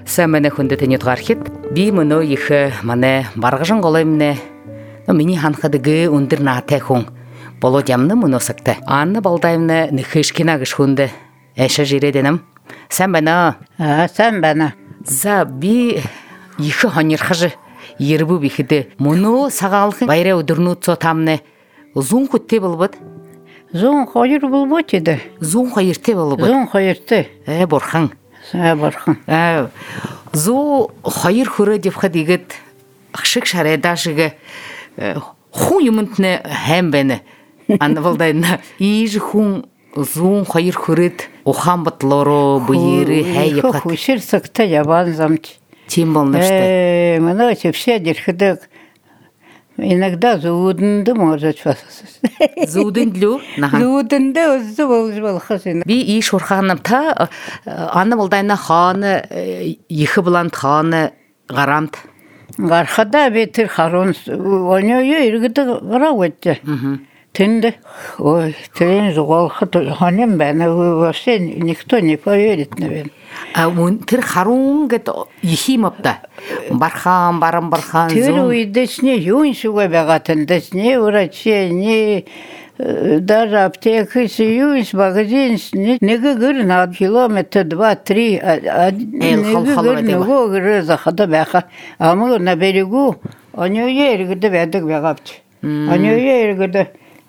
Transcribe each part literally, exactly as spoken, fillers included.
Сәмәне хүнді гархит, би мұны ехі маны барғыжын қолаймны. Мені ханқадығы өндір нағатай хүн. Болодямны мұны сықты. Анны балдаймны нөхешкена ғыш хүнді. Әші жереденім. Сәмәні. Сәмәні. За би ехі ханерхажы ербу бихіді. Мұны сағалқын байра өдірну цотамны. Зун күтте бұл бұд? Зун қойыр бұл бұд еді. Зун қойырте бұл бұд? Зун қойырте. Ә, борхан. Ә, борхан. Зу хайыр хүрі деп қадегіт қшық шарайдашығы хун юмынтны хәм бәні. Анны болдайына ежі хун зуын хайыр хүріт охан бұтлору бұйыры хәй епқат. Хушыр сықта ябан замч. Тем болнышты? Мұны өтепсе дерхідік. Иногда зудынды может фасасыз. Зудындлю? Зудынды өзді болыз болқыз. Би иш орханым та анны болдайына ханы ехі бұланд ханы ғарамд. Ғарқада бетір қарон оны үйіргіді ғыра өтті. Тінді. Ой, тірен зуғалқы ханем бәні вообще никто не поверит, наверное. Тір қаруын гет ехим апта. Бархан, барам бархан. Тір уйдесіне юншуға бәғатын, десіне враче, даже аптекасы юнш магазинсіне неге гірін ад километр два-три неге гірін ұғы гірі зақыды бәқа. Амы на берегу оны ергіді бәдік бәғапты. Оны ергіді.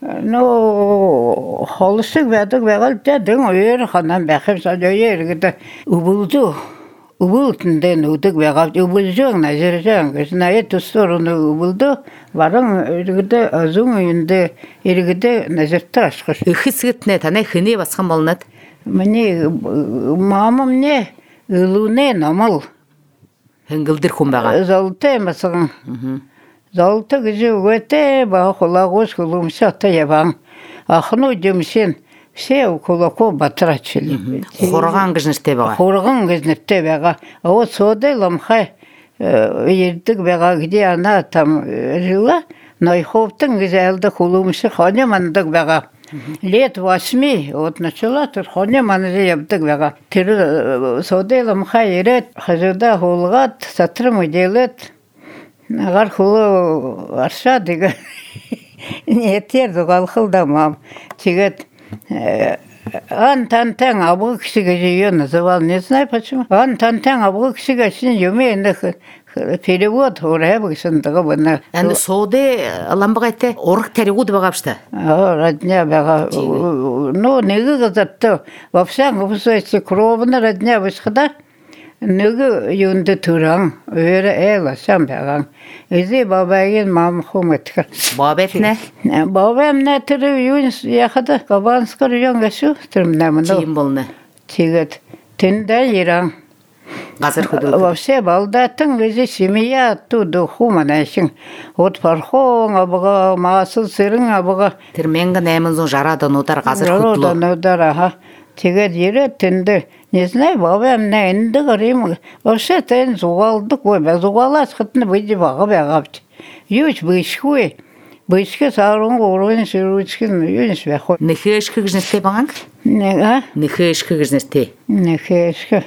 Ну, холыстық бәдік бәғал дәдің өйер қанан бәқіп сәді ергіді. Убылды. Убылтынден ұдық бәғап. Убылжың, нәзіржің. Знае тұстырыны убылды. Барың ергіді, азың үйінді ергіді нәзірті ашқыш. Үхі сығытны, тәне хыне басқан болынат? Міне, мамым не, ұлуне намыл. Үңгілдір құм бәға? Залты мәсіғын. Залты күзі өте баға құлағыз құлымсы ата ебаң. Ақыны өдемсен, все құлақо батырачылы. Қорған күзнірте бәға? Қорған күзнірте бәға. О, содай ламхай ердік бәға где ана там жила, Найховтың күзәлді құлымсы қане мандық бәға. Лет восьми, от начала тұр қане манызы ебдік бәға. Тірі содай ламхай ерет, қызыда ғолғат, сатырым өделет. Ағар құлы арша деген ниеттер дұғалқылдамам. Тегет ан-тан-тан абғы кісіге ее называл. Не знаю почему. Ан-тан-тан абғы кісіге сін юме енді перевод орая бұғысындығы бұны. Әнді соуды ламбығы әйтті орық тәрігуді бағапшты? Родня бәға. Ну, неге ғызатты. Вапсан ғыпысы кровыны родня бұшқыда. Нүгі юнды тұран, өрі әл асам бәған. Өзі бабайын мамы құм өткір. Бабет не? Бабайым не түрі юн яқыды. Қабанскыр юн ғашу түрімді мұны. Тиім болны? Тегет. Түнді еран. Ғазыр құды? Вапсе балдатын өзі семия тұды құмын әшін. От пархон абыға, мағасыл сырың абыға. Түрменгі нәмінзің жарадан одар ғазыр құтлы? Жарадан одар, аға. Тегет ері түнді. Не знаю, бабам на энди гарим. Вообще тен зугалдык ой, ба зугалас хытны быйды бага бягапты. Юч бышкуй. Бышкы сарун горун сыручкын юнс бахо. Нехешкы гжнесте баганг? Не, а? Нехешкы гжнесте. Нехешкы.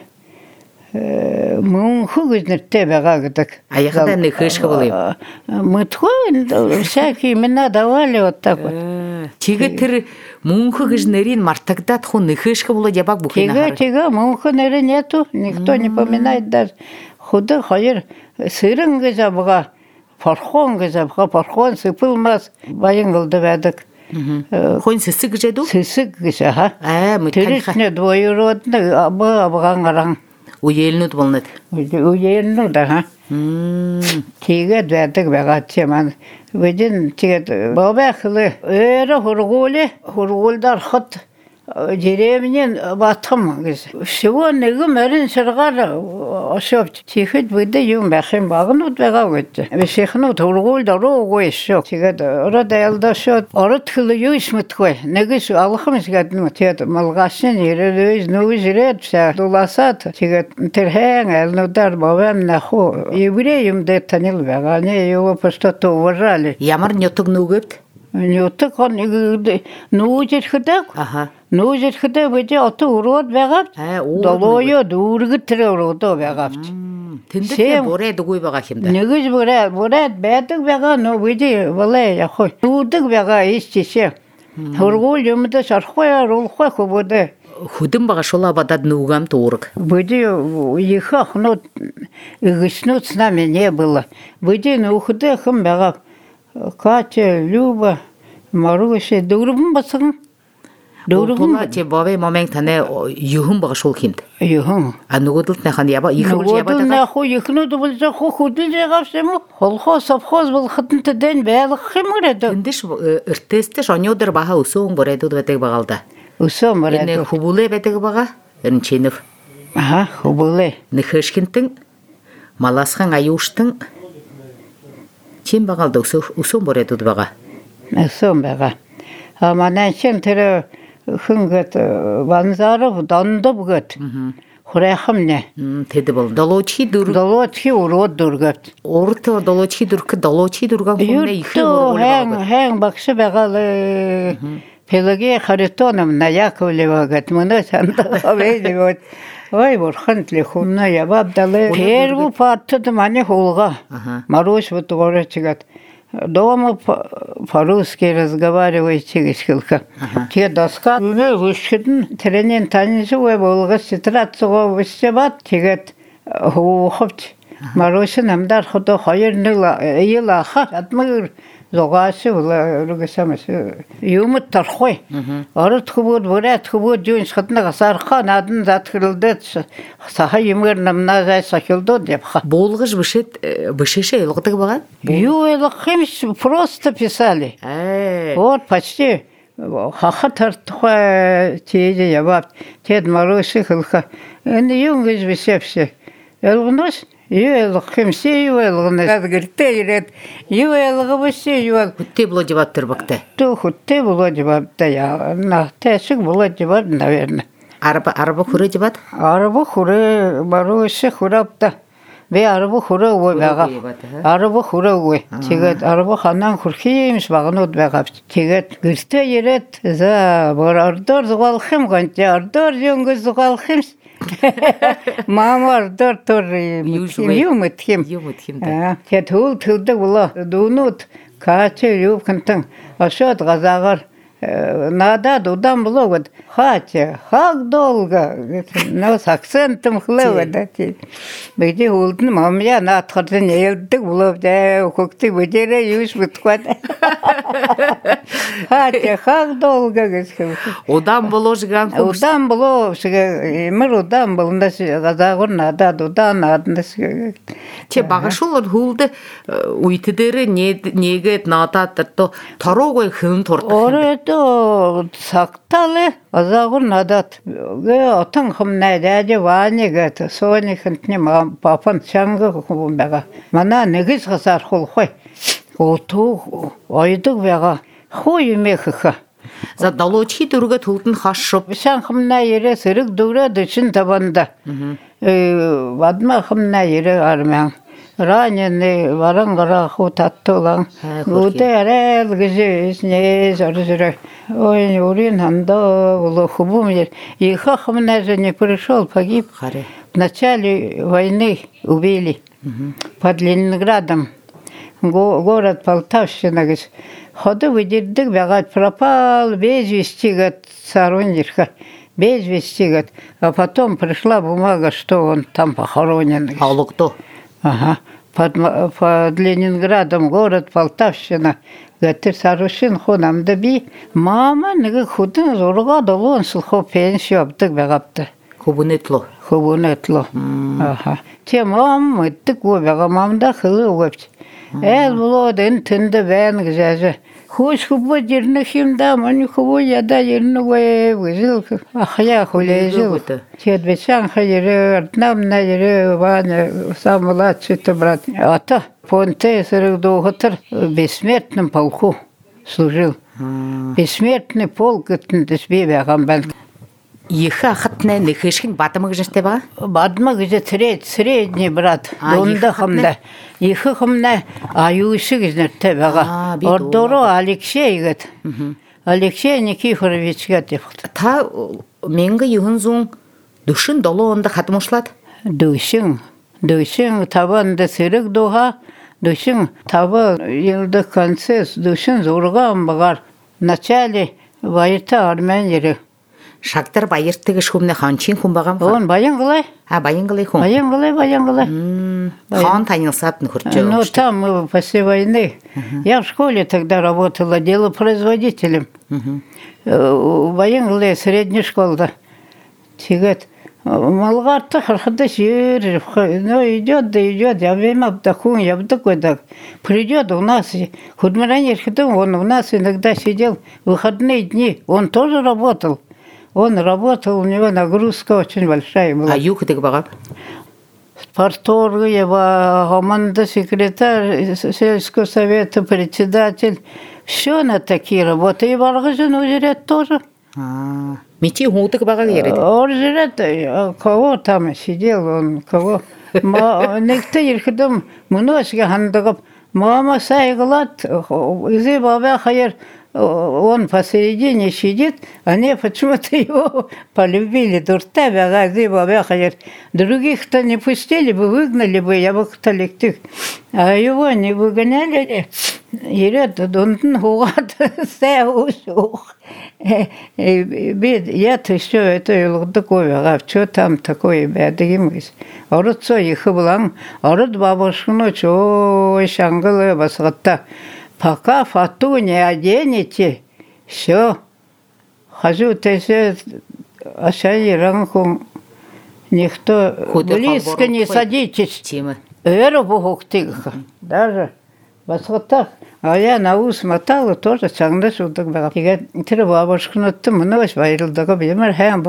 Мунху гжнесте бага гдык. А яхада нехешкы болайм? Мытхой, всякие имена давали вот так вот. Теге тір мунхы гжнерин мартагдат ху нехешкы болай дебак бухина хары? Теге, теге, мунхы нері нету. Никто не поминает даже. Худы хайыр сырын гызабыға, пархон гызабыға, пархон сыпылмас. Байын ғылды бәдік. Хойн сысы гжеду? Сысы гыза, ха? Ә, мүттән ха? Түрісіне двойыродны абы абыған ғаран. Уелінуд болнады? Уеліну да, ха? Теге бәдік бәға теман. Веден тегет бабақылы өрі хұрғолы, хұрғолдар құт деревнен батқым. Всего неге мәрін сырғар ашып. Тегет бұйды ең бәқім бағын ұт бәға өтті. Бәсеқін ұт хұрғолдар оғой шоқ. Тегет ұрады әлді шоқ. Ұрыт қылы өз мұт қой. Неге су алықымыз кәдім. Тегет малғасын ерел өз нөз рет. Дуласат. Тегет тірхәң әлнудар бабам наху. Евреем де танил бәға. Не его просто уважали. Ямар нетуг нүгіт? Нютык он нүүжэрхэдэг. Аха. Нүүжэрхэдэг бэжэ отоо урууд байгаад А, уур долооё дүүргэт тэр уруудаа байгаавч. Тэндээ бүрээд үгүй байгаа юм да. Нэгэж бүрээ бүрээд байдаг байгаа нөө бэжэ болоо явах. Дүүдэг байгаа иш чишээ. Хургуул юмдаа шарахгүй руулахгүй хөвөдөө. Хүдэн байгаа шулаа бадад нүгам туург. Бэжэ их ахнууд игснүүд снами не было. Бэжэ нөхөдөө хэм байгаа. Катя, Люба, Маруся дөрвөн басан. Дөрвөн чи бовэ момент таны юхэн байгаа шул хинд. Юхэн. А нөгөөдөлтнийх нь яба их үл яба Нөгөө нах ихнүүд бол жоо хөдөлж байгаа юм уу? Холхоо совхоз бол хатант дэн байлгах юм уу? Тэндэж эртээстэй шонёдэр баха өсөөн борээдүүд байдаг байгаа л да. Өсөөн борээд. Энэ хөвүүлээ байдаг байгаа. Энэ чинев. Аха, хөвүүлээ. Нэхэшгэнтэн маласхан аюуштан чин байгаа л да өсөөн борээдүүд байгаа. Өсөөн байгаа. А манай чин тэр хөнгөт ванзаров дондовгот. Хурайхамне. Тэд бол долоочи дүр. Долоочи урууд дүргөт. Урт долоочи дүрх долоочи дүргэн хүнээ их ургуул байгаа. Хэн багш байгаа л Пелагея Харитоновна Яковлева гот мөнө сандаа вэйдэгот. Ой, бурхан тлехуна яваб далы. Первый партд мане хулга. Марусь вот горочгат. Дома по-русски разговариваете, гискилка. Те доска, мы вышедн, тренин танцевой волга, ситрацого выстебат, тигет хуховт. Маруся нам дар худо хайрныла, елаха, атмыр. Зогасы була ругасамас юмт тархой. Орот хубуд бурат хубуд жун схатна гасарха надын затхырылды саха юмыр намна зай сахилды депха. Болгож бишет бишеше елгдаг байгаа? Юу елгахимс просто писали. Э. Вот почти хаха тартхой теже ябап тед Маруси хылха. Энд юм гэж бишепсе. Елгнос Юэлгхимси юэлгнэ гадгэртэ ирээд юэлгвэси юэл хүттэй болоо жаваттер багтай. Ту хүттэй болоо жаватта яа на тэсэг болоо жават наверное. Арба арба хүрээ жават? Арба хүрээ Маруси хүрапта. Би арба хүрээ үгүй байгаа. Арба хүрээ үгүй. Тэгээд арба ханан хүрхиймс багнууд байгаа. Тэгээд гэртэ ирээд за бор ордор зугаалхым ганч ордор юнгыз зугаалхымс Мамар дор тор юм мэтхим. Юм мэтхим. Аа, тэгээд хөл төлдөг болоо. Дүүнүүд каачи юу хэнтэн ашаад газаагаар надад удаан болоо гэд хаачи хаг долго нос акцентом хлэвэдэ тий. Бэди хөлдөн мамья наатхад нээлдэг болоо дэ хөгтөг бэдэрэ юус битгвад. Хаачи хаг долго гэж. Удаан болоо жиган хөгс. Удаан болоо шиг эмэр удаан болондас газаагаар надад удаан надас. Чи багашул хөлд үйтдэр нэгэд надад тороогүй хэн турдаг. 또 삭탈에 아자고 나닷 그 어떤 험나에 대하지 와니가 소원이 흔히 마음 바쁜 창거 공부가 만나 내게서 살 홀회 오토 어이득 배가 호임에 хха За долоочи дүргээ төлд нь хашшуп. Сан хэмнэ ярэ сэрэг дүрэ дэчин табанда. Э вадма хэмнэ ярэ армян. Раненый варангара хутаттуган. Утерэл гэж не зоржрэ. Ой, урин ханда было хубум. Их хэмнэ же не пришел, погиб. В начале войны убили. Под Ленинградом. Город Полтавщина, говорит, ходы выдердик, бегать пропал, без вести, говорит, Сарунирха, без вести, говорит. А потом пришла бумага, что он там похоронен. А кто? Ага, под, под Ленинградом, город Полтавщина. Говорит, Сарушин хунам доби. Мама, неге худын зорга долон сылхо пенсию обдык бегапты. Хубунетло. Хубунетло. Ага. Те мам, мыттык о бега мамда хылы угапты. Эл было дэн тэнда бэн гэжажа. Хош хубо дерны химда, мани хубо яда ерны гое выжил. Ахя хулежил. Тед бечан хайры, артнам на еры, ваня, сам младший-то брат. Ата, понте сырых доғытыр, бессмертным полку служил. Бессмертный полк, это бебе агамбан. Екі ақытны нөхешкін батымы күжісте ба? Бадма гыже сред, средний брат. Донда хымда. Ихы хымна аюшы гыжнерте бага. Ордоро Алексей гыт. Алексей Никифорович гыт епхт. Та менгі юхын зуң дүшін долу онда қатым ұшлады? Дүшін. Дүшін табанда сырық доға. Дүшін табы елді концесс. Дүшін зорған бағар. Начале байырта армен ері. Шактар байырттығы шумны ханчин хум бағам ха? Он баян қылай. А, баян қылай хум? Баян қылай, баян қылай. Хан танилсатын хурчо. Ну, там мы после войны. Я в школе тогда работала делопроизводителем. Баян қылай, средняя школа. Тигет. Малғарты қырқыды жер. Ну, идет, да идет. Я время обдахун, я обдахун. Придет у нас. Худмиранер хитом, он у нас иногда сидел выходные дни. Он тоже работал. Он работал, у него нагрузка очень большая была. А юг ты бағап? Парторг, его команда, секретарь сельского совета, председатель. Все на такие работы. И Варгазин узерет тоже. Мити хутык баға кереді? Узерет, кого там сидел, он кого. Некто ерхидом мұносыға хандығып, мама сайғылат, изи баба хайыр. Он посередине сидит, они почему-то его полюбили. Дурта, багази, бабахаер. Других-то не пустили бы, выгнали бы, я бы коллектив. А его не выгоняли. Ирет, дунтын хугат, сэ усух. Я-то все это такое, а что там такое, бедимыз. Орут со их былан, орут бабушкину, чо, шангалы басгатта. Пока фату не оденете, все. Хожу, ты ашаи ранком, никто близко не садитесь. Эру бухуктыха. Даже басгатта. А я на ус мотала тоже чаңда шудық баға. Егер тірі бабушкынытты мұныз байырылдығы білемір хэң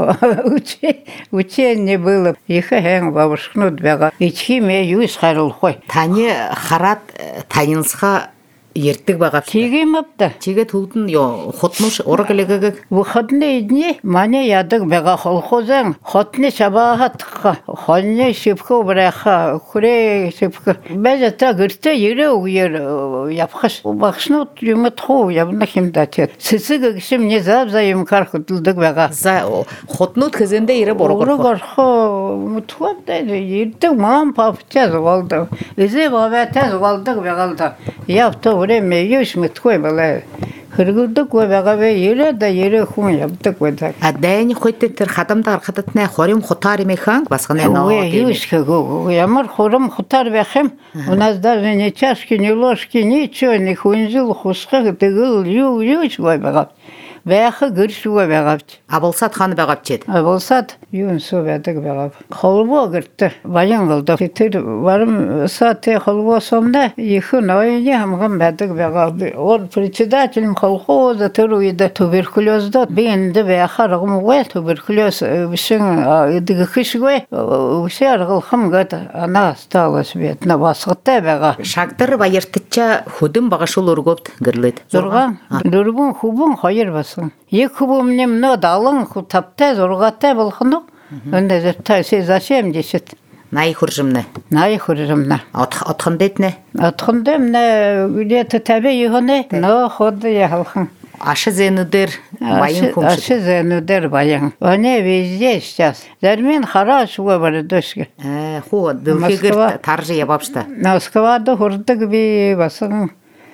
учен не было. Ехі хэң бабушкынут баға. Ички ме юз харыл қой. Тане харат танинсқа ертік бағап. Теге мапта. Теге тұлдың хотмыш орғылығы. Выходные дни мане ядық баға холхозың. Хотны шабағатыққа. Холне шипқа бұрайқа. Күре шипқа. Бәзі та гірті ері ұйыр япқаш. Бақшыны юмыт қу ябына кемдатер. Сісі кішім не зап-зайым қарқытылдық баға. Хотны өткізінде ері борғыр. Орғырқы мұтуап дайды. Ердік маған папы тәз ұғалды. Үзе баба тәз ұғалдық бағалды. Япты время юж мытхой была. Хыргылдык көбәгәбе ере да ере хун яптык көдәк. А дәйни хойттер хатамда аркатытна хорим хотар механ басганы на. Ой, юж кого. Ямар хорим хотар бәхем. У нас даже ни чашки, ни ложки, ничего, ни хунжил, хушка, тыгыл, ю, юж көбәгәп. Бәхі гүрші көбәгәп. Абылсат ханы бәгәп чед. Абылсат юн су бәдік бәгәп. Холбо гүртті. Баян қылды. Тетір барым саты холбо сомда. Ехі нойне хамған бәдік бәгәп. Ол председателем колхоза тұруйды. Туберкулезді. Бейінді бәқі рғым ғой. Туберкулез бішін үдігі күш ғой. Үсі арғыл хым ғад. Ана сталыс бетіна басқытта бәға. Шақтыр байыртытча худым бағашыл ұргопт гірлет. Зұрған. Дүрбін хубын қойыр бас. Екі бұмнем мұны далың тапта, зорғатта болғыны. Онда зіртта, сен зачем десет? Най хұржымны? Най хұржымны. Отқынды етіне? Отқынды мұны үлеті тәбе үйіні, но ходы яғылғын. Ашы зенудер байын құмшыд? Ашы зенудер байын. Оны везде сейчас. Зәрмен хараш уға бары дөшкі. Ху, дылхегір таржы ябапшта? Москвады хұрдық бей басығын.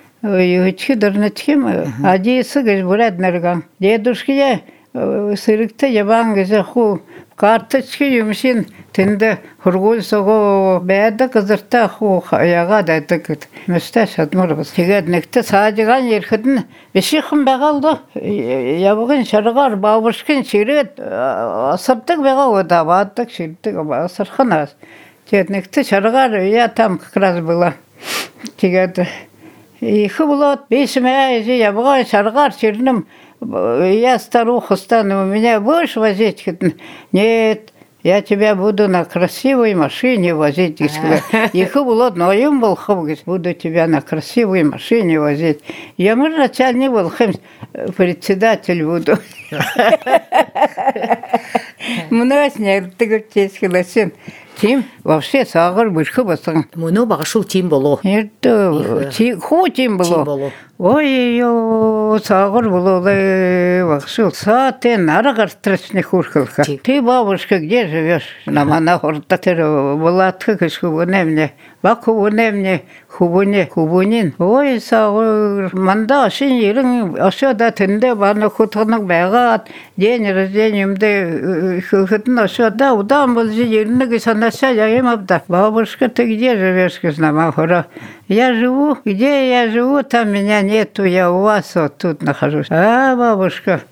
Ючки дырнычким, адисы гыз бурад нарган. Дедушки сырыкта ябан гызы ху карточки юмшин тинде хургул сого бәді кызырта ху яға дайдык. Мүстәш адмурбыз. Тегед некті садыған ерхідін бешіқым бәғалды. Ябығын шарғар бабышқын шерет асырдық бәға ода баддық шердік асырқын аз. Тегед некті шарғар я там как раз была. Тегед Ихы булат, бесіме я бұға шарғар черным, я старуха стану, меня будешь возить? Нет, Я тебя буду на красивой машине возить. Их было одноим был, буду тебя на красивой машине возить. Я, может, начальник был, председатель буду. Мынас нердігі тескілесен. Тим, вообще сағыр бұрқы басың. Мұны бағашыл тим болу. Ерді, ху тим болу. Ой-ой-ой, сағыр болу, бақшыл. Саатен ары қарттырысыны құрқылға. Ты, бабушка, где живешь? На мана хорда тірі болатқы күш хубыне мне. Бақ хубыне мне, хубыне, хубынин. Ой, сағыр, манда ашын ерің, ашада түнде баны құтығының бәғат, ден рождениемде хұтын ашада, удан бұл же ерінігі санаса яйым абда. Бабушка, ты где живешь, кызнама хора? Я живу, где я живу, там меня нету, я у вас вот тут нахожусь. А, бабушка,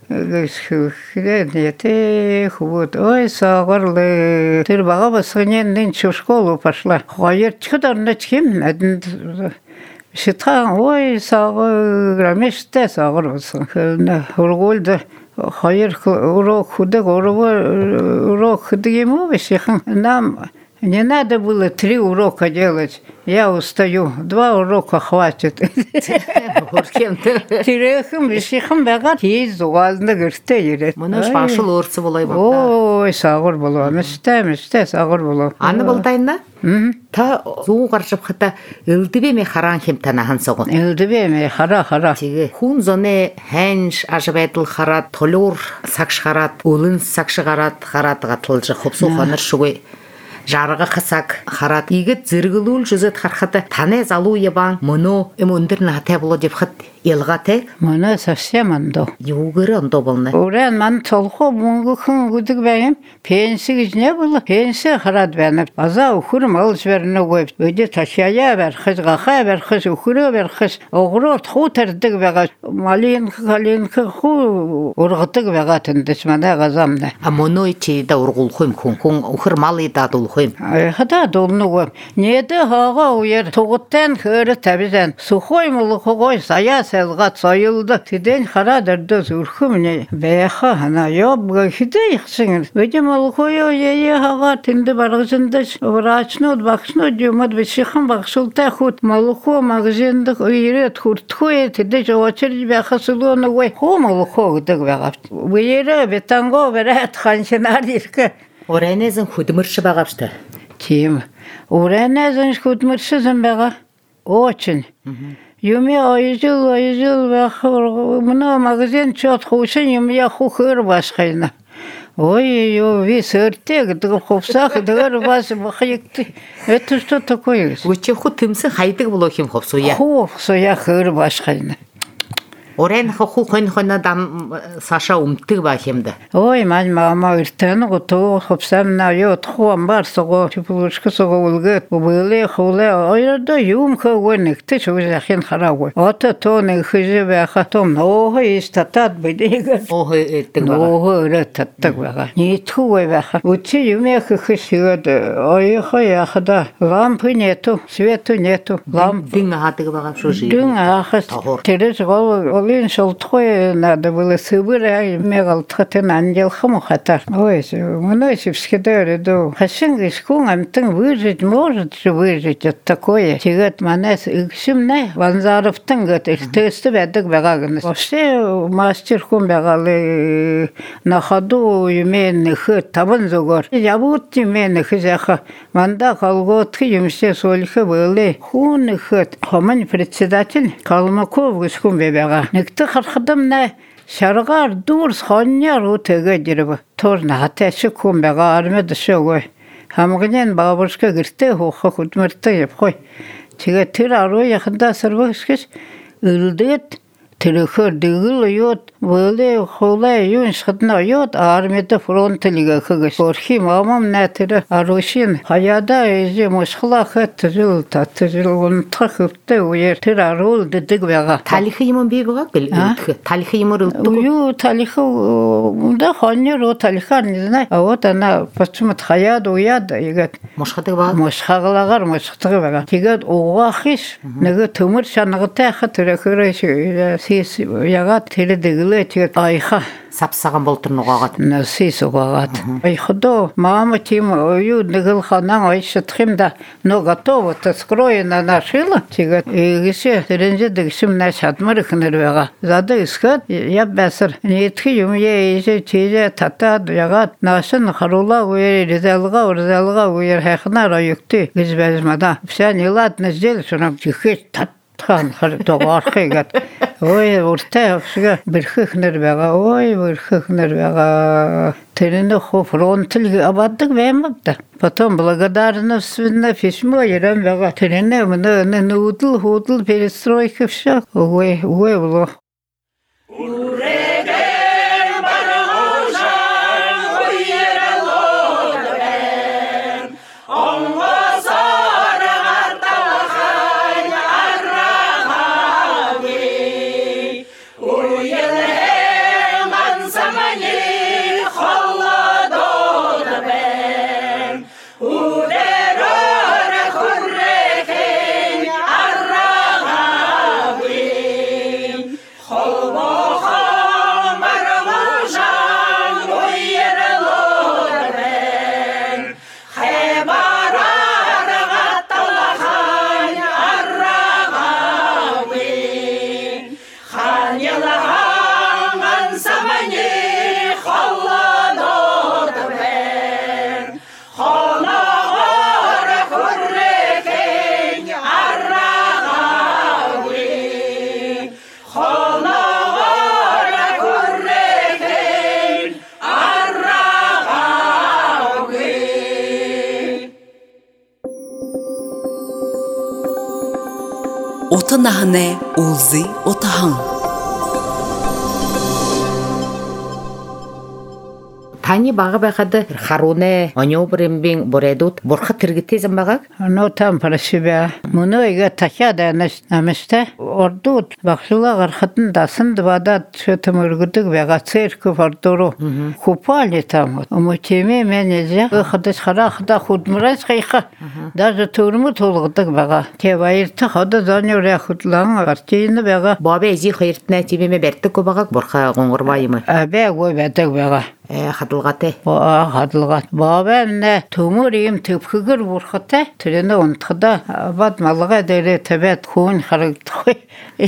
нет, эх, вот, ой, сағырлы. Ты баға басығынен нынче в школу пошла. Хайыр, чықыдарына чекем, әдін шытқан, ой, сағыр, рамеште сағыр басың. Үргөлді. Хайыр, урок худық, урок худық ему бешехан. Нам не надо было три урока делать. Я устаю. Два урока хватит. Тирехім, бешехан бәға тез уғалында көрсті ерет. Мұны шашыл орсы болай бақта. Ой, сағыр болу. Мүсті, мүсті, сағыр болу. Аны болдайына? Та зуы қаршып қыта үлдібе ме харан хем танахан соғын. Үлдібе ме хара, хара. Хун зоне хәнш ажабайтыл харат, толур сақшы харат, улын сақшы харат, харатыға тылжы қопсу қаныр шуғай. Жарығы қысак харат. Игіт зіргілул жүзет харқаты тане залу ебан мұны өміндір нағатай болу деп қыт елға тек? Мұны совсем андо. Юғыры андо болны. Уран ман толқу мұңғы күн күдік бәйім. Пенсі күзіне болы. Пенсі харат бәніп. Аза ұқырым алыс бәріні қойып. Өйде ташая бәр қыз, ғақа бәр қыз, ұқыры бәр қыз. Оғыры тұқу тәрдік бәға. Малинқы, қалинқы қу ұрғытық бәға түндіс мана ғазамды. А мұны ечейді ұрғыл қойм күн. Күн ұқыр малы дадыл қойм. Айқыда долны қойм. Неді ғаға ұйыр. Тұғыттен көрі тәбізен. Сұқой мұлы қой сая сәлғат сайылды. Тиден қарадырды зүрхіміне. Бәйқа хана ябға хиде иқсыңыр. Өйде мұлы қой ойе ғаға тінді барғызынды. Врачнуд, бақшнуд, юмад бішіқын бақшылта худ. Мұлы қой мағызынды үйрет хұрт қой. Тиде жауачыр бәйқа сұлуыны қой. Қой мұлы қой ғыдық бәғапты. Үйері бетанға бәрәт қаншынар еркі. Орайнезін худымыршы бағапшты? Тим. Орайнезін худымыршызын бәға. Очень. Юме айжыл, айжыл, мұна мағызен чат қошын, юме я хухыр басқайна. Ой-ой-ой, весь өртек, қопсақ, дұғыр басы бақайықты. Это что такое? Өтче худ тымсы қайдық бұл оқим қопсуя? Қопсуя хыр басқайна. Орен ху хон-хона дам Саша умтыг ба хэмдэ. Ой, мань мама иртэн гото хопсам на ёт хуам бар сого чипулушка сого улгэт бэлэ хулэ ойрдо юм хэгвэнэг тэ чугзахин харагвэ. Ото тоны хэжэ бэха том нохо истатат бэдэгэ. Охо эттэг ба. Охо эттэг ба. Нитхуэ бэха. Учи юмэ хэхэшгэд ойхо яхада лампы нету, свету нету. Ламп дың хатыг бага шужи. Дың ахас. Тэрэж гол Олин шолтхой надо было сыбыра мегал тхатен ангел хамухатар. Ой, мной севскидер иду. Хашин гишкун амтын выжить может же выжить от такое. Тигат манес икшимне ванзаровтын гат ихтесты бәдік бәғағыныз. Вообще мастер хун бәғалы на ходу юмен хыт табын зугор. Ябут юмен хызяха. Манда колготки юмсе сольхы были. Хун хыт. Хаман председатель Калмаков гишкун бәға. Некті қарқыдымна шарғар дұрс қанияр өтеге дербі. Торна атәші көмбеға армеді шөгі. Хамғынен бабыршқа кірті хоқы құдмырты еп қой. Теге тір ару яқында сырбы үшкеш үлдет. Тіріқыр дегіл ұйот, бөлі қолай үйін шықытына ұйот, армеді фронтылыға қығыш. Орхи мамам нәтірі арушин, қаяда өзе мұшқыла қыт жыл, татты жыл, ұнтқа көпті өйер, тір арул дедік бәға. Талихы емін бей бұға біл үлткі? Талихы емір үлткі? Ую, талихы, ұнда қанер о талихар, не знай. А вот она, почему-то қаяды ұяды, егет. Мұшқытығы бағы? Мұшқағылағар, мұшқытығы бәға. Тегет оға қиш, неге түмір шанығы тәқі түрекірі сес яга теледегиле тек айха сапсаган болтурну кагат. Насис угагат. Айходо, мама тим ою дегил ханан айшытхимда, но готово, то скроена нашила. Тигат, игише, теренже дегишим наш атмарыхнервега. Зады искат, я бәсір. Нетхи юмye иже чеже тата ягат, нашын харула уер, ризалыга, урзалыга уер, хайхна райыкты, гизбәзмада. Вся нелат нәздел, шунам чихеш тат. Хан харитогархигат. Ой, урта шига бирхихнер бага. Ой, бирхихнер бага. Терене хо фронтил абаддык бемапта. Потом благодарностно письмо ерем бага. Терене мына нудл худл перестройка всё. Ой, ой, было. Ota nahane ulzi otahan. Тани бага бахады харуне онёбрембин боредут борха тиргитезем багак. Но там просибя. Муно ига тахяда намеште. Ордут бахшула гархатын дасын двада чөтөмөргүдүк бага церковь ордуру. Купали там. Умутеме менеже хадас харахда худмурас хайха. Даже турму толгудук бага. Кебайырты хада занёря худлан артыйны бага. Бабе эзи хайртна тимеме берти кобагак борха гоңгурбайымы. Абе гой бетек бага. Э хадылгаты. Ба хадылгат. Бабе не төмөрим төпкүгөр бурхата. Трене онтхда абад малга дере тебет хун харыкты.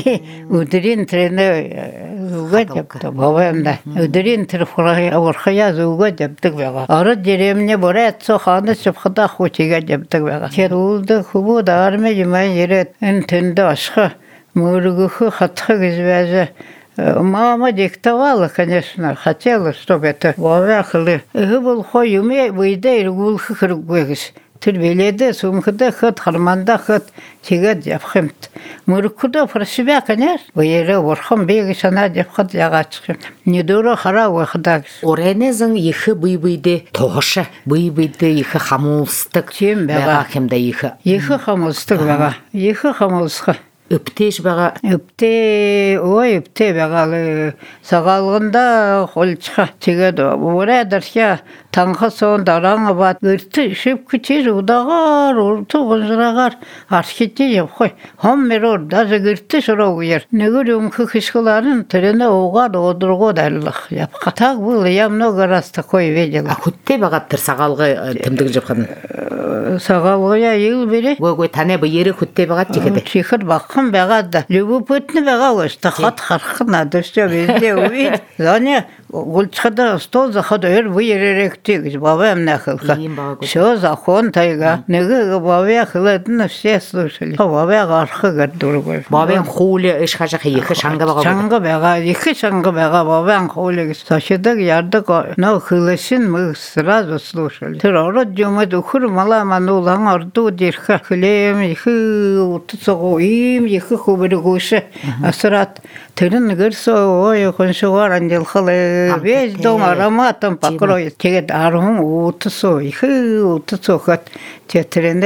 Үдерин трене угат yaptı. Бабе не. Үдерин трфрая урхая зугат yaptık бага. Ары деремне борат соханы чыпхда хочига yaptık бага. Керулды хубу да арме жимай ерет. Энтенде ашха. Мөргүхү хатха гизбезе. Мама диктовала, конечно, хотела, чтобы это вовахли. Гыбыл хойюме выйдей ргулхы хыргуэгис. Тирбеледе, сумхыда хыт, харманда хыт, тигад япхымт. Муркуда про себя, конечно. Выере ворхам бегis ана япхат ягачхым. Недуро хара уэхдагис. Оренезің ехы бый-быйды тоғышы, бый-быйды ехы хамулстык. Чем бәға? Кемді ехы. Ехы хамулстык бәға. Ехы хамулстык. Үптеш бәға. Үпте, ой, үпте бәғалы. Сағалғында қолчыға. Тегеді, бұрадырша таңғы соң дараңы бат. Үрті шып күтер, ұдағар, ұрты ғызырағар. Аршкетте еп қой. Хоммер ор, даже үрті шырау ер. Негір өмкі кішкіларын түріне оғар одырғы дәлілік. Япқа. Так бұл, я много раз такой видела. А күтте бәғаптыр сағалғы тімдік жыпқын? Сағалғы я ел бере. Ой-ой, тәне бұл ері күтте бәғат жекеді? Шихыр баққым бәғады. Любопытны бәға өшті. Қат қарқына дүшті безде увид. Зане гулчхада стол заходу өр вы ереректик. Бабам нахылка. Все закон тайга. Неге бабя хылыдны все слушали. Бабя гархы гардургой. Бабам хули эш хажақы ехы шаңғы бәға? Шаңғы бәға. Ехы шаңғы бәға бабам хули. Сашыдық ярдық. Но хылышын мы сразу слушали. Тыророт жумыд ухыр мала манулан орду дирха. Хылем ехы утыцығы им ехы хубыры гушы. Асырат. Тырын гырсо ой коншуар анделхалы. Весь дом ароматом покроет. Тегет архун утысо, ихы утысо хат. Тетренде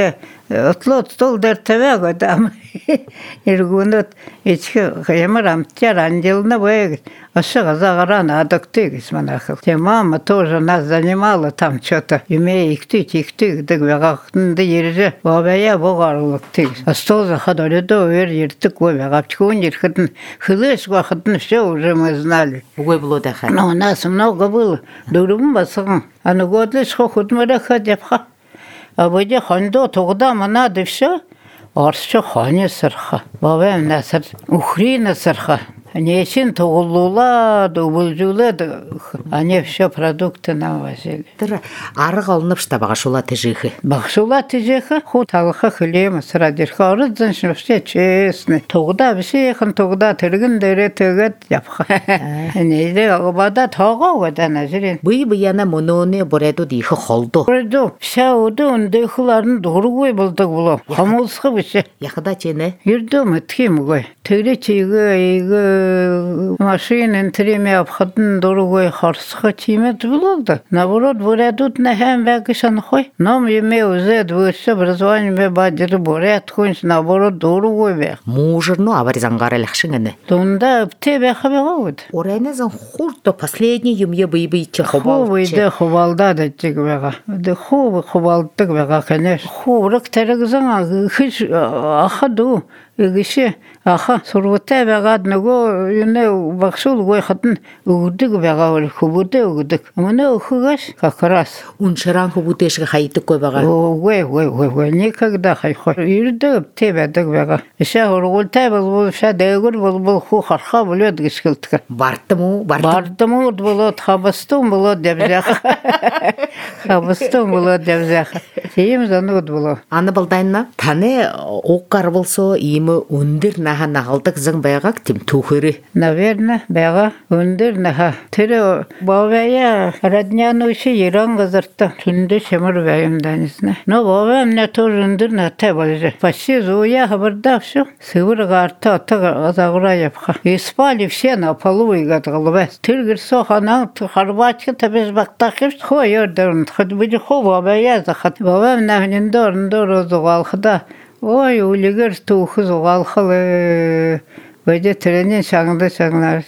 отлот стол дертеве годам. Иргунот ичке ямар амтяр анделна бэг. Ашага загарана адактыгис манахал. Те мама тоже нас занимала там что-то. Имея иктык, иктык, дык вегахтынды ерже. Бабая богарлыктыгис. А стол заходали до вер ертык ой вегапчкун ерхытын. Хылыш вахытын все уже мы знали. Ой было даха. Но у нас много было. Дурум басаган. А ну годлыш хохутмара хадепха. А выйдя хандо тогда манады все. Аршы хане сырха. Бабам насыр ухрина сырха. Несин тоғылула, добылжула, они все продукты нам возили. Арық алынып штабаға шула тежихи. Бақшула тежихи, худ алыха хилема сырадирха. Арыдзан все честный. Тоғда біші еқін тоғда түргін дөре төгет япха. Нейді ғыбада тоға одан әжірен. Бұй бұяна мұноны бұреду дейхі қолды. Бұреду, все оды өндейхіларын дұры ғой бұлдық бұлы. Қамылсқы біші. Яқыда чені? Ерді мүткем ғой. Түрі чегі, егі, машинын тіреме апхатын дұрғой қарсыға тимет болады. Наоборот, бұредут на хәм бәкішан қой. Нам еме өзет высшее образование бадыры бұрет қойынш, наоборот, дұрғой бәк. Мужырну авари заңғары ләқшіңіні. Донда өпте бәқі бәға өд. Орайны зың құрды последний юме бұй-бұй че хубалды. Хубайды хубалда дәттік бәға. Хубы хубалдық бәға кәнеш. Хубырық тәрік заңа хыш ақаду. Игише аха сурвата бәгад нөгөө юне баксул гой хатын үгдик бәга хубуте үгдик. Мына ухугаш какрас. Уншаран хубутешге хайты кой бәга. Ой ой ой ой никогда хайхой. Ирде тебедик бәга. Ише ургулта бул ша дэгүр бул бул ху харха булет гишкилтка. Бартыму бартыму булот хабастум булот дебзах. Хабастум булот дебзах. Сейм зануд було. Аны балдайна тане оккар болсо им өндір наға нағалдық зың байғақ тем тухыры. Наверное, байға өндір наға. Түрі бабая родняны үші еран ғызыртты. Түнді шемір байымданызны. Но бабам не тоже өндір нәті болжы. Почти зуя хабырда все. Сывыр ғарты аты ғазағыра япқа. Испали все на полу игат ғылбәс. Түргір соқанан қарбачы табез бақтақып. Хо ердерін. Хыд бүді хо бабая зақат. Бабам нәхненді орынды розы ғалқыда. Ой, улигер тухы зугалхалы. Вайде тренин шаңды шаңлар.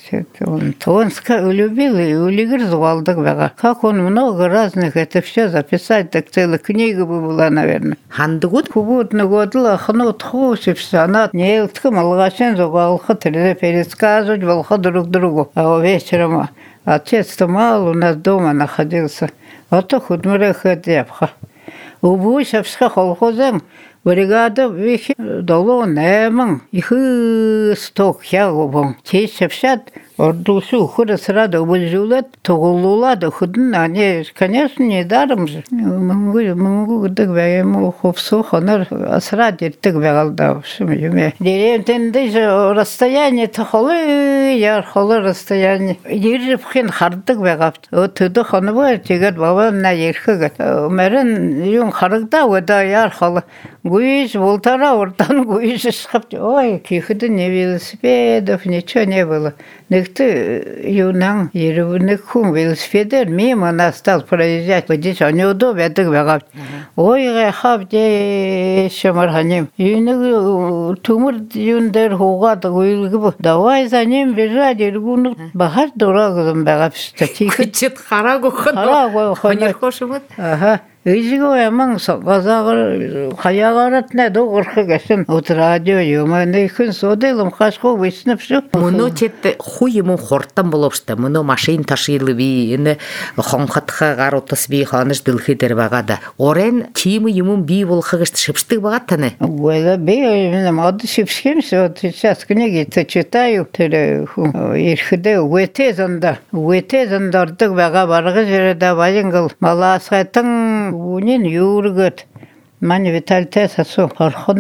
Тонска улюбили, улигер зугалдык бага. Как он много разных, это все записать, так целая книга бы была, наверное. Хандыгуд? Хубутны годла, хнут хуши все. Она не елтка малгашен зугалха, трезе пересказывать волха друг другу. А вечером отец-то мало у нас дома находился. Вот то худмыре ходепха. Убуйся все колхозем. Бригада вихи дало неман. Ихы сток хягобон. Чешепшат ордусу худа срада убылжулат. Тоғылулады худын. Они, конечно, не даром же. Могу, могу, дык бәйему хопсу хонар асрад ертік бәғалда. Деревтенде же расстояние тахолы, яр холы расстояние. Ержіп хин хардық бәғапты. О түді хоны бар, тегер бабам на ерхігіт. Мәрін юн харықта өда яр холы. Гуиш волтара ортан гуиш шхапти. Ой, кихиды не велосипедов, ничего не было. Никто юнан еревник хум велосипедер мимо нас стал проезжать. Водить, а неудобно, так бегать. Ой, гахап де шамарханим. Юныг тумыр юндер хугат гуилгиб. Давай за ним бежать, иргуну бахар дорогом бегать. Кычет харагу ходо. Харагу ходо. Хошимат. Ага. Изиго яман газагыр хаягарат не до горхы гәсен. От радио юманы күн соделым хашко виснеп шу. Муно чет хуйму хортан булышты. Муно машин ташыйлы би, эне хонхатха гаротас би ханыш дилхидер багада. Орен чимы юмун би булхыгышты шипшты багатаны. Вела би, мен мады шипшкемсе, вот сейчас книги читаю, тире ирхиде уетезанда, уетезандардык бага баргы жерде баянгыл маласайтын Унин юргат. Мани виталите сасу хархонен.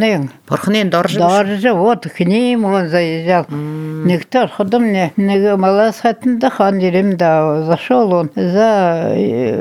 Порхнен доржы. Доржы вот кним он заезжал. Никто ходом не не малас хатында хан дирим да зашел он за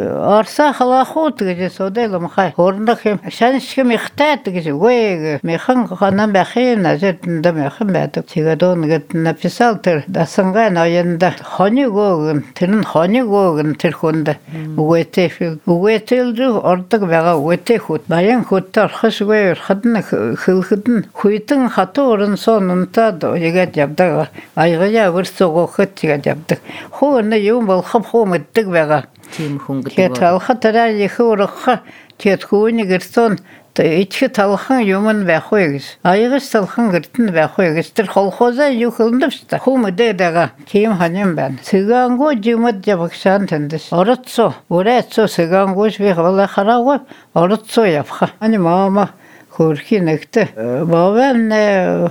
арса халахот где соделом хай. Хорнахим шаншки мехтат где ой механ ханам бахим назет да механ бат. Тигадон гет написал тер дасанга наянда хонигогын тен хонигогын терхонда. Уэтефил уэтелдү ортог бага уэтехут. Баян хуттар хашгой хадна хылхыдын хуйтын хаты орын сонунта до егет жабдага айгая вырсого хыттига жабдык. Хоны юм бол хап хомыттык бага. Тим хунгы. Кет алхатара ехурха кет хуни герсон ички талхан юмын бә хойгыз. Айгыз талхан гыртын бә хойгыз. Тир холхоза юхылдыпста. Хумы дедага ким ханем бән. Сыганго жумыт жабыксан тендис. Орытсо, уретсо сыганго жбек вала харагы орытсо япха. Ани мама Хурки некте. Бабам не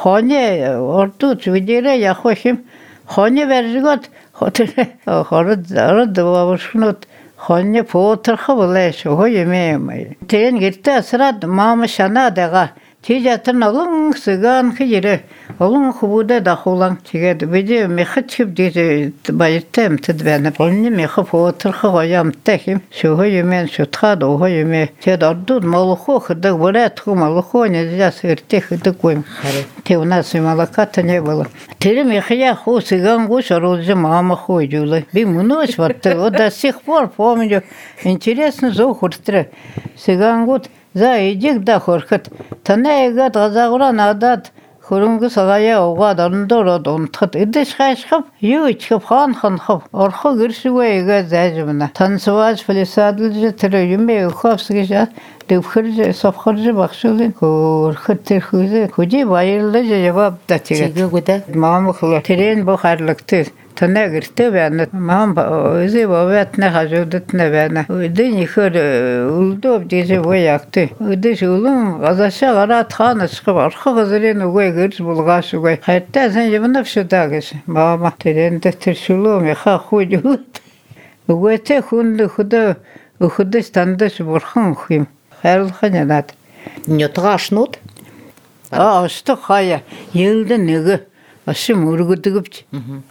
хоне ортут видере я хохим. Хоне вержгот хотеле. Хород зарод бабушнут. Хоне потрха булеш хоймем. Тен гитте срад мама шана дага. Тижатын олың сыган хире. Олың хубуда да холан тигед. Биде мехчип диде байттем тедбәне. Олны мехып отрха гоям тахим. Шугоймен шутхад огойме. Тед ордуд молохо хыдык бурат ху молохо не зяс ирте хыдык койм. Те у нас молока-то не было. Тери мехя ху сыган гуш розы мама ходила. Би мунош вот до сих пор помню. Интересно зохуртре. Сыган гуд за идик да хорхат. Танайгат газагура надат. Хурунгу сагая ога дарндород онтхат. Идиш хайшхап юичхап хан ханхап. Орхо гиршуэйга зажмна. Танцваж фалисадлжи тре юме ухавсгижа. Дөвхөрж совхорж багшуулын хөрхөт тэрхүүзэ хүди баярлаж яваад тачиг. Чигээгүдэ. Мам хло тэрэн бо харлагт. Танаа гэртэ байна. Мам özü боватна хажуудтна байна. Өдөн ихэр үлдөөв дижэ воягт. Өдөө шулун газаша гараад ханасх орхо газрын үгүй гэрж булгаш үгүй. Хайтаа сан явна фшудагс. Мама тэрэн тэр шулуу мэха хүйд. Үгүйтэй хүн хөдөө хөдөө стандаш бурхан хим. Хайлханаад. Нётга ашнууд. Аа, өстө хаяа. Елдэ нэг ашим өргөдөгвч.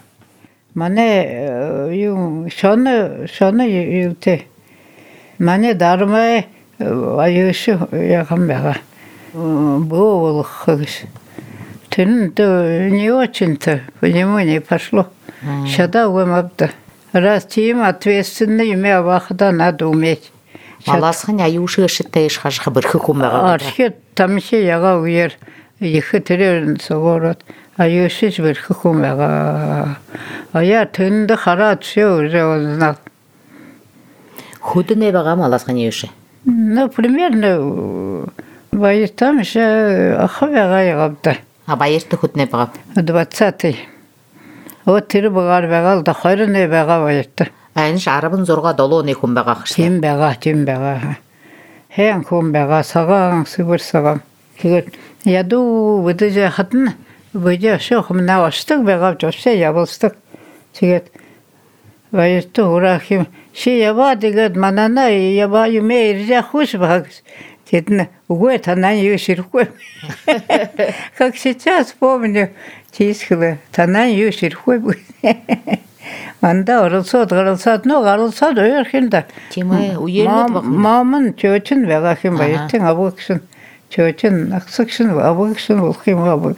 Манай юу шоны шоны юутэй. Манай дармай аюуш яхан бага. Боолох гэж. Тэн не очень-то, понимаю, не пошло. Шада уэмабда. Раз тим ответственный имя вахда надо уметь. Маласхан аюушыг шитэйш хашха бэрхэх юм байгаа. Архи тамши яга уяр их тэрэн согорот аюушиж бэрхэх юм байгаа. Ая тэнд хараад шөөзөө. Хөдөнэ байгаа маласхан аюуш. Ну, примерно баяртам ше ахвага ягда. А баярт хөдөнэ байгаа. двадцатый. Вот тэр багаар байгаа л да хоёр нэ байгаа баярт. Айнш арабын зурга долооны хүн байгаа хшээ. Тийм байгаа, тийм байгаа. Хэн хүн байгаа, сагаан супер сагаан. Тэгээд яду бүдэж хатна бүдэж шохм наваштаг байгаа жошээ явуулстаг. Тэгээд баярт урахим ши ява тэгээд манана ява юмэ иржа хуш баг. Тэдэн үгүй танаа юу ширхгүй. Как сейчас помню, тисхле танаа юу ширхгүй. Анда оролцоод оролцоод нөө оролцоод ойрхинда. Тийм ээ, үернэд баг. Маман чөчн байгаа юм баяртын авгшин чөчн аксгшин авгшин болох юм аа.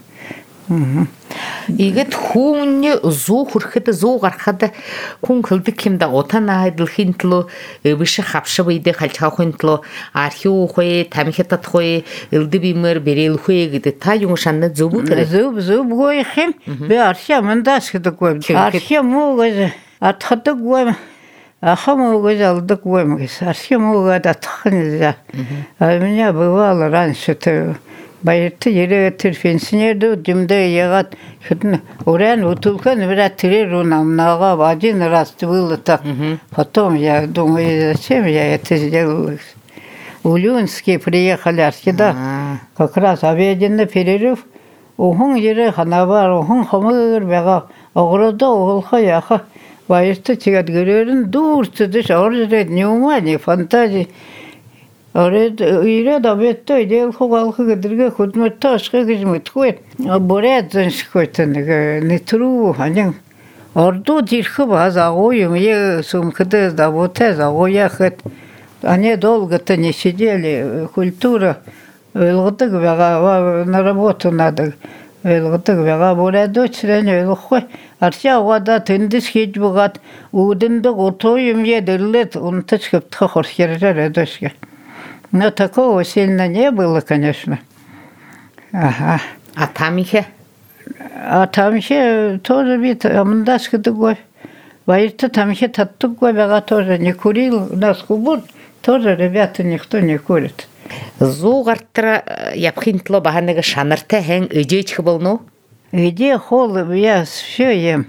Игэт хүн зүү хүрхэд зүү гарахад хүн хөлдөг юм да утана хайдлахын төлөө биш хавшаа үедээ халж авахын төлөө архив ухэ тамхитат хөө элдбимэр бэрэлхэ гэдэг та юм шанна зөв үү? Зөв зөв гой хэм би архив мандас гэдэг гой архив муугаж атхадаг гой ахамуугаж алдаг гой мэс архив муугад атхын за а меня бывало раньше то Баярт ерэ тэр пенсионерду димдэ ягат хитэн уран утулхан врат тэрэр намнага один раз было так. Потом я думаю, зачем я это сделал? Ульюнские приехали сюда. Как раз обеденный перерыв. Ухун ерэ ханавар, ухун хамыр бага. Огородо олха яха. Баярт чигат гөрөрүн дуурчудыш оржред внимание, фантазии. Оред ире да беттой дел хугалхы гыдырга худмат ташкы гызмыт кой. Борят заншкойтын не тру анен орду дирхы баз агоюм е сумкыды да боте загояхыт. Они долго-то не сидели, культура ылгытык бага на работу надо. Ылгытык бага борят дочрен ылхой. Арча вада тындыс хит бугат удынды готоюм едерлет унтачкып тхохорхерер эдошке. Но такого сильно не было, конечно. Ага. А там еще? А там еще тоже вид, амндашка другой. Боится, там еще другой, бага тоже не курил. У нас кубут тоже ребята никто не курит. Зугартра япхинтло баханага шанарта хэн ыжечхы болну? Где холод, я все ем.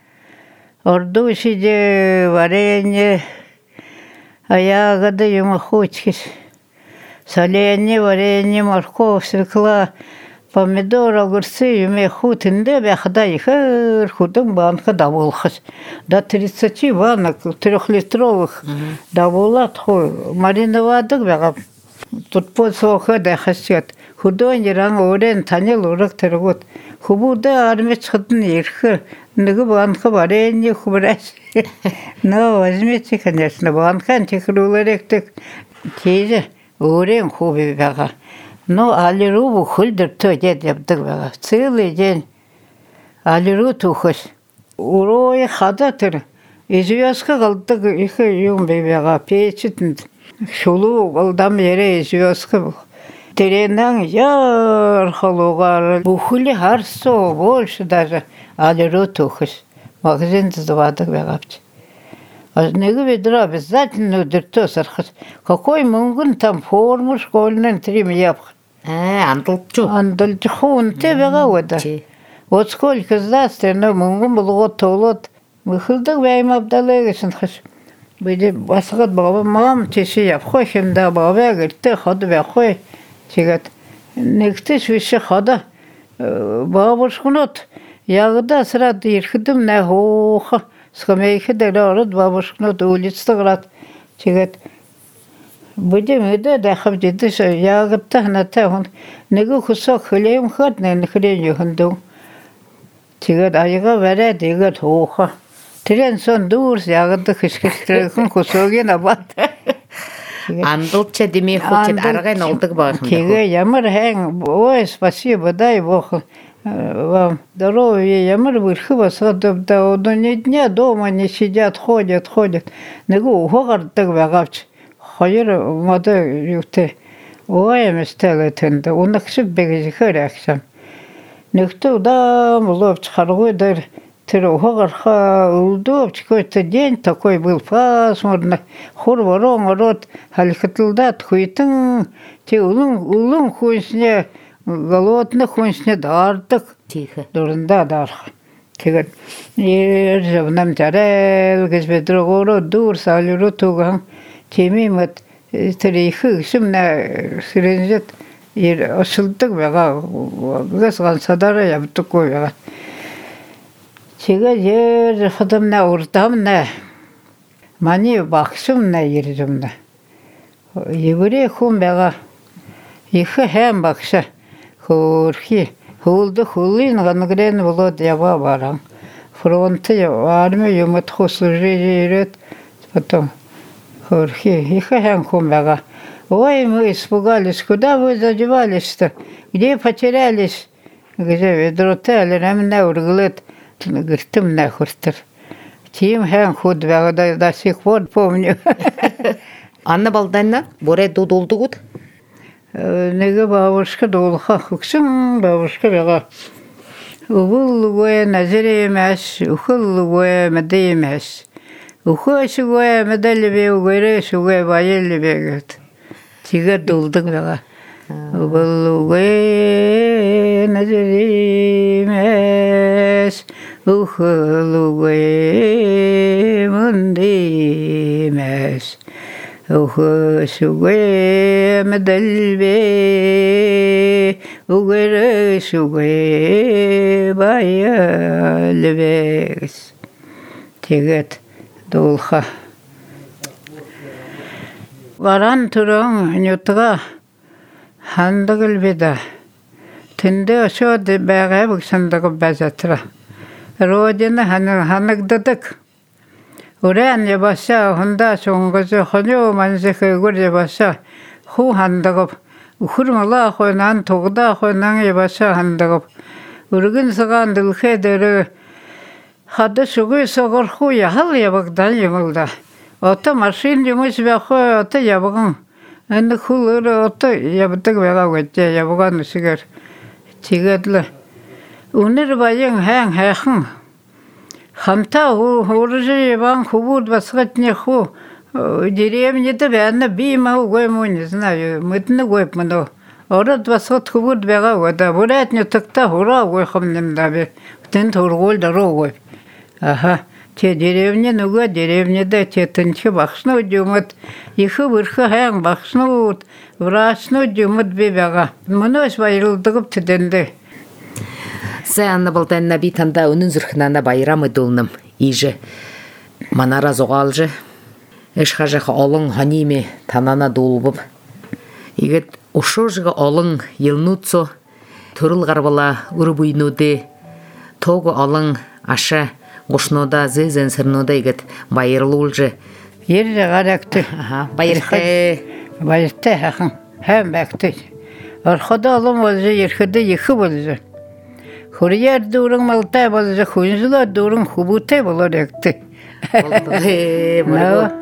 Орду сиде, варенье, а ягоды ему хочешь. Соленье, варенье, морковь, свекла, помидор, огурцы, юме хутынды, бяхда их худым банка даволхас. До тридцати банок трехлитровых даволат хой. Мариновадык бяга. Тут подсоха да хасет. Худой неран орен танел урак тергот. Хубуда армец худын ирхы. Ныгы банка варенье хубрас. Но возьмите, конечно, банка антихруларектик. Кейзе. Урен хуби бяга. Но алиру хульдер то дед ябдык бяга. Целый день алиру тухас. Урой хадатыр. Известка калдык ихы юм бяга. Печитин. Шулу калдам ере известка. Теренан яр халугар. Бухули харсо больше даже алиру тухас. Магазин звадык бягапчы. А снегу ведра обязательно удерто сархас. Какой мунгун там форму школьный трим ябх. А, андалчу. Андалчу он тебе гавода. Вот сколько сдастся, но мунгун был год толот. Выходок вяйм абдалегесен хас. Были басгат баба мам тиши ябхохим да баба гырты ходы бяхой. Чигат. Нектиш више хода. Бабушкунот. Ягда срад ирхидым на хоха. Скамейки дыророт бабушкунот улица град. Чигат. Будем иде дахав дидиш ягда хната хун. Негу хусок хлеем хат не хлеем хунду. Чигат айга варе дигат хоха. Трен сон дурс ягда хишкиштрехун хусоги набат. Андалча демей хочет аргайн олдык бағым. Теге ямар хэн, ой, спасибо, дай Бог вам здоровья, ямар вырхы басадып да, одно ни дня дома не сидят, ходят, ходят. Негу ухогардык бағапчы. Хайыр мода юхте. Ой, еместелі тінді, онықшы бегізі көрәксам. Некті удам улып чықарғойдар. Ухогарха удобч какой-то день такой был пасмурный, хор ворон рот халихатылдат хуйтын, те улун улун хуйсне голодный хуйсне дартык. Тихо. Дурында дарх. Тегет ер жавнам жарел гезбедрогоро дур салюру туган темимет тарихы шимна сиренжет ер ашылдык бага гасган садара ябтык койга. Чига жер хадамна урдамна мани бахшымна ержымна. Еврей хум бага ихы хэм бахша хурхи хулды хулин гангрен болот яба барам. Фронты армия юмат хусужирет потом хурхи ихы хэм хум бага. Ой, мы испугались, куда вы задевались-то? Где потерялись? Где ведроте, рамна урглет. Гыртым нахуртыр. Тим хэн худ бәғыда до сих пор помню. Анна балданна боре дудулдугут? Неге бабушка долха хуксым бабушка бәға. Уғыл гөе назире емес, уғыл гөе мәді емес. Уғы шы гөе мәдәлі бе, уғыры шы гөе байылы бәгіт. Тигер дулдық бәға. Уғыл гөе назире емес. Ухылуге мындимес, ухысуге медалбе, угырысуге байалбес. Тегет долха. Варан туран нютга хандагыл беда. Тинде шод бага буксандагы базатра. Родина хана ханагдадык. Уран ябаса хонда соңгызы хонё манзыхы гөр ябаса ху хандагы ухурмала хойнан тогда хойнан ябаса хандагы. Ургын саган дылхедері хады сугы согор ху яхал ябагдан ямылда. Ота машин жұмыс бәхі ота ябығын. Әнді хулыры ота ябытық бәға өтте ябыған үсігер. Тегедлі. Үнір байың әң әқын. Хамта хуржы ебан хубуд басқатне ху. Деревнеді бәні бейма ғойму, не знаю, мүтіні ғойп мұны. Орад басқат хубуд бәға өді. Бұратне тұқта хура ғойқымнем дабі. Тен тұрғол дұру ғойп. Аха. Те деревне нуга деревнеде те тынчы бақшну дюмут, ихы вырхы хэң бақшну, врачну дюмут бебеға. Мұны өз байырылдығып түденді. Сәйанны болтанна битанда үнін зүрхінана байрамы дұлным. Ижі манара зоғалжы. Эшхажығы олың ханиме танана дұлбып. Игет ушожығы олың елнуцо, түріл ғарбала үрбуйнуды, тоғы олың аша Гошнода зезен сырнода игет байырлулжы. Ерде ғаракты. Байырты. Байырты хақын. Хэм бәкті. Архада алым олжы ерхеді ехі болжы. Хурияр дұрың малтай болжы, хуынжыла дұрың хубутай болар әкті. Болды.